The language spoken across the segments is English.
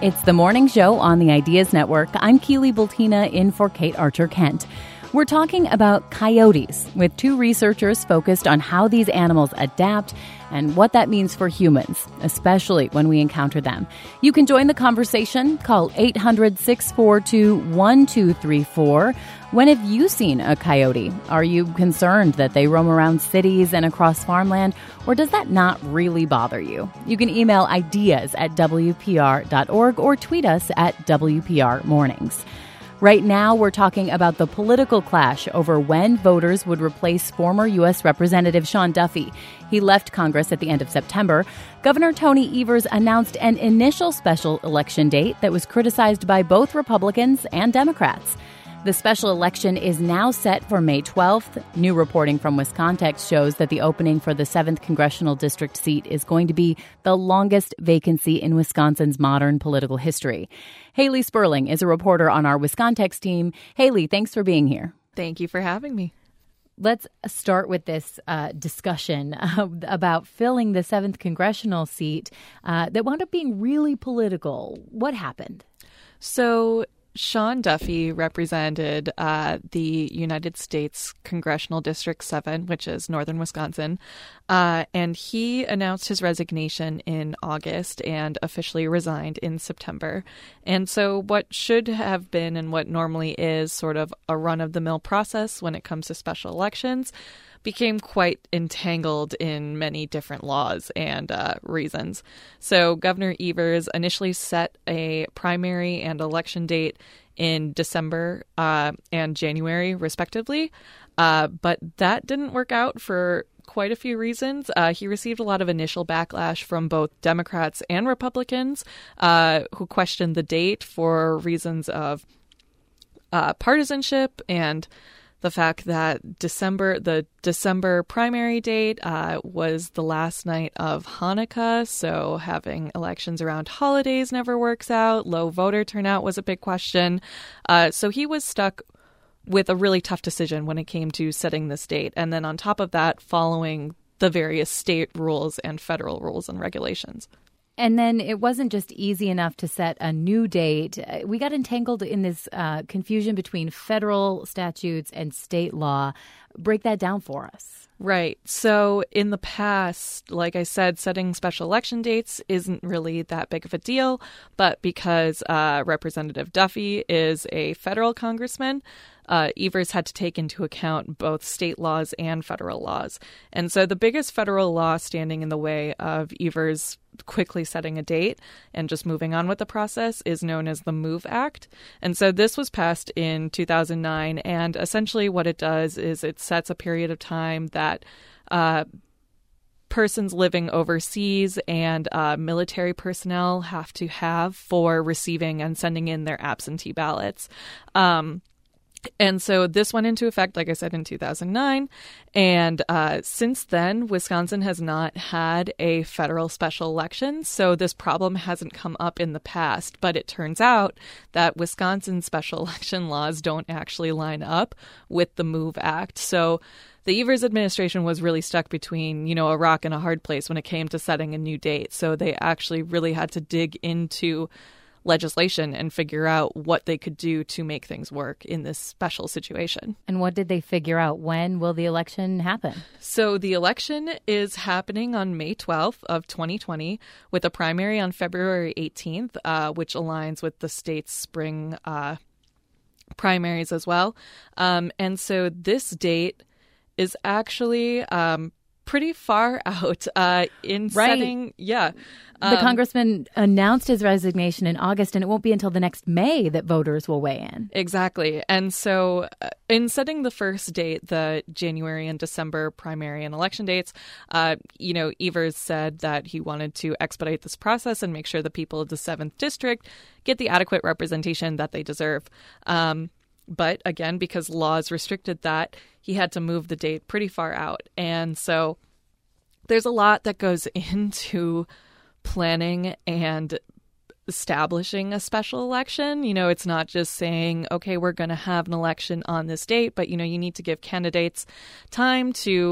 It's the morning show on the Ideas Network. I'm Keely Bultina in for Kate Archer-Kent. We're talking about coyotes with two researchers focused on how these animals adapt and what that means for humans, especially when we encounter them. You can join the conversation. Call 800-642-1234. When have you seen a coyote? Are you concerned that they roam around cities and across farmland, or does that not really bother you? You can email ideas@wpr.org or tweet us at WPR Mornings. Right now, we're talking about the political clash over when voters would replace former U.S. Representative Sean Duffy. He left Congress at the end of September. Governor Tony Evers announced an initial special election date that was criticized by both Republicans and Democrats. The special election is now set for May 12th. New reporting from Wiscontex shows that the opening for the 7th congressional district seat is going to be the longest vacancy in Wisconsin's modern political history. Haley Sperling is a reporter on our Wiscontex team. Haley, thanks for being here. Thank you for having me. Let's start with this discussion about filling the 7th congressional seat that wound up being really political. What happened? So Sean Duffy represented the United States Congressional District 7, which is northern Wisconsin, and he announced his resignation in August and officially resigned in September. And so what should have been and what normally is sort of a run-of-the-mill process when it comes to special elections became quite entangled in many different laws and reasons. So Governor Evers initially set a primary and election date in December and January, respectively, but that didn't work out for quite a few reasons. He received a lot of initial backlash from both Democrats and Republicans who questioned the date for reasons of partisanship and the fact that the December primary date was the last night of Hanukkah, so having elections around holidays never works out. Low voter turnout was a big question. So he was stuck with a really tough decision when it came to setting this date. And then on top of that, following the various state rules and federal rules and regulations. And then it wasn't just easy enough to set a new date. We got entangled in this confusion between federal statutes and state law. Break that down for us. Right. So in the past, like I said, setting special election dates isn't really that big of a deal. But because Representative Duffy is a federal congressman, Evers had to take into account both state laws and federal laws. And so the biggest federal law standing in the way of Evers quickly setting a date and just moving on with the process is known as the MOVE Act. And so this was passed in 2009. And essentially what it does is it sets a period of time that persons living overseas and military personnel have to have for receiving and sending in their absentee ballots. And so this went into effect, like I said, in 2009. And since then, Wisconsin has not had a federal special election. So this problem hasn't come up in the past. But it turns out that Wisconsin's special election laws don't actually line up with the MOVE Act. So the Evers administration was really stuck between, a rock and a hard place when it came to setting a new date. So they actually really had to dig into legislation and figure out what they could do to make things work in this special situation. And what did they figure out? When will the election happen? So the election is happening on May 12th of 2020 with a primary on February 18th, which aligns with the state's spring primaries as well. And so this date is actually pretty far out in setting. Yeah. The congressman announced his resignation in August, and it won't be until the next May that voters will weigh in. Exactly. And so in setting the first date, the January and December primary and election dates, Evers said that he wanted to expedite this process and make sure the people of the 7th district get the adequate representation that they deserve. But again, because laws restricted that, he had to move the date pretty far out. And so there's a lot that goes into planning and establishing a special election. It's not just saying, okay, we're going to have an election on this date, but, you need to give candidates time to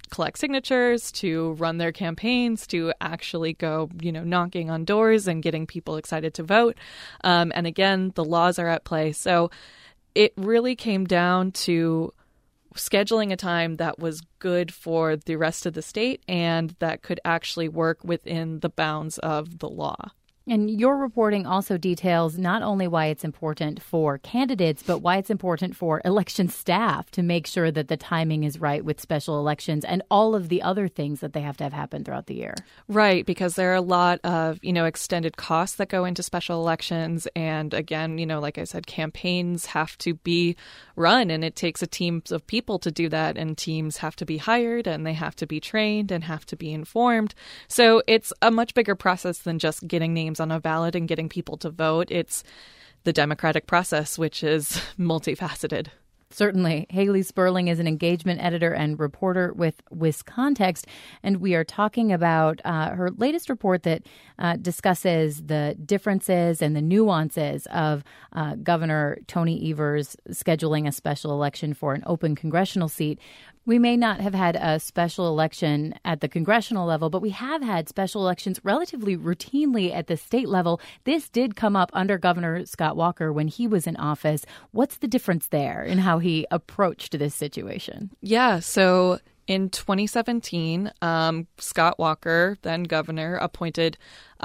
collect signatures, to run their campaigns, to actually go, knocking on doors and getting people excited to vote. And again, the laws are at play. So it really came down to scheduling a time that was good for the rest of the state and that could actually work within the bounds of the law. And your reporting also details not only why it's important for candidates, but why it's important for election staff to make sure that the timing is right with special elections and all of the other things that they have to have happen throughout the year. Right, because there are a lot of, extended costs that go into special elections. And again, like I said, campaigns have to be run and it takes a team of people to do that. And teams have to be hired and they have to be trained and have to be informed. So it's a much bigger process than just getting names on a ballot and getting people to vote. It's the democratic process, which is multifaceted. Certainly. Haley Sperling is an engagement editor and reporter with WisContext, and we are talking about her latest report that discusses the differences and the nuances of Governor Tony Evers scheduling a special election for an open congressional seat. We may not have had a special election at the congressional level, but we have had special elections relatively routinely at the state level. This did come up under Governor Scott Walker when he was in office. What's the difference there in how he approached this situation? Yeah, so in 2017, Scott Walker, then governor, appointed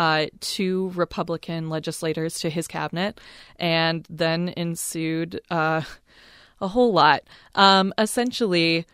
2 Republican legislators to his cabinet, and then ensued a whole lot. Essentially,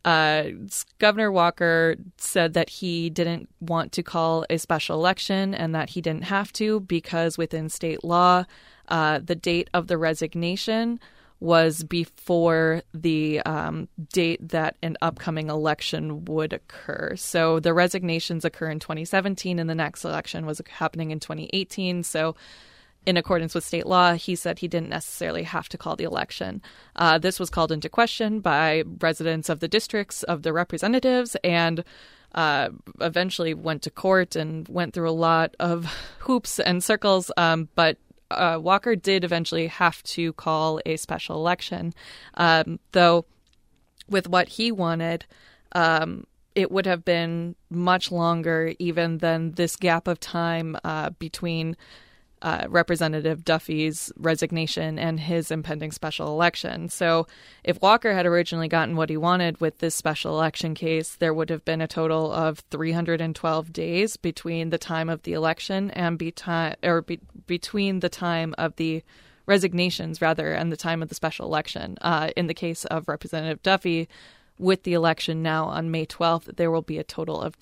Governor Walker said that he didn't want to call a special election and that he didn't have to because within state law, the date of the resignation was before the date that an upcoming election would occur. So the resignations occur in 2017 and the next election was happening in 2018. So in accordance with state law, he said he didn't necessarily have to call the election. This was called into question by residents of the districts of the representatives and eventually went to court and went through a lot of hoops and circles. But Walker did eventually have to call a special election, though with what he wanted, it would have been much longer even than this gap of time between Representative Duffy's resignation and his impending special election. So if Walker had originally gotten what he wanted with this special election case, there would have been a total of 312 days between the time of the election and between the time of the resignations, rather, and the time of the special election. In the case of Representative Duffy, with the election now on May 12th, there will be a total of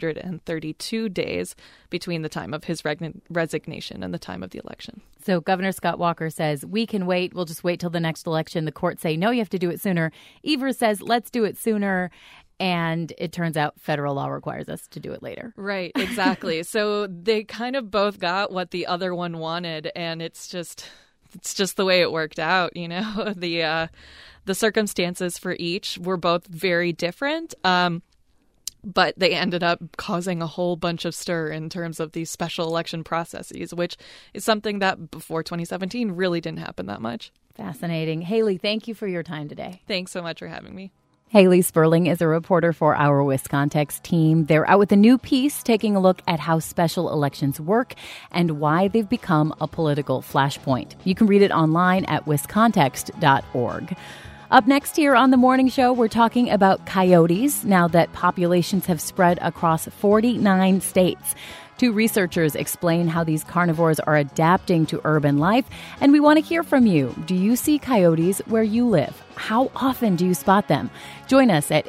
232 days between the time of his resignation and the time of the election. So Governor Scott Walker says, we can wait. We'll just wait till the next election. The courts say, no, you have to do it sooner. Evers says, let's do it sooner. And it turns out federal law requires us to do it later. Right, exactly. So they kind of both got what the other one wanted. And it's just the way it worked out, The circumstances for each were both very different, but they ended up causing a whole bunch of stir in terms of these special election processes, which is something that before 2017 really didn't happen that much. Fascinating. Haley, thank you for your time today. Thanks so much for having me. Haley Sperling is a reporter for our WisContext team. They're out with a new piece taking a look at how special elections work and why they've become a political flashpoint. You can read it online at wiscontext.org. Up next here on The Morning Show, we're talking about coyotes now that populations have spread across 49 states. 2 researchers explain how these carnivores are adapting to urban life, and we want to hear from you. Do you see coyotes where you live? How often do you spot them? Join us at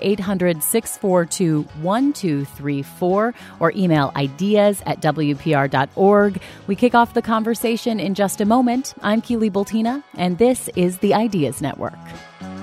800-642-1234 or email ideas@wpr.org. We kick off the conversation in just a moment. I'm Keely Bultina, and this is the Ideas Network.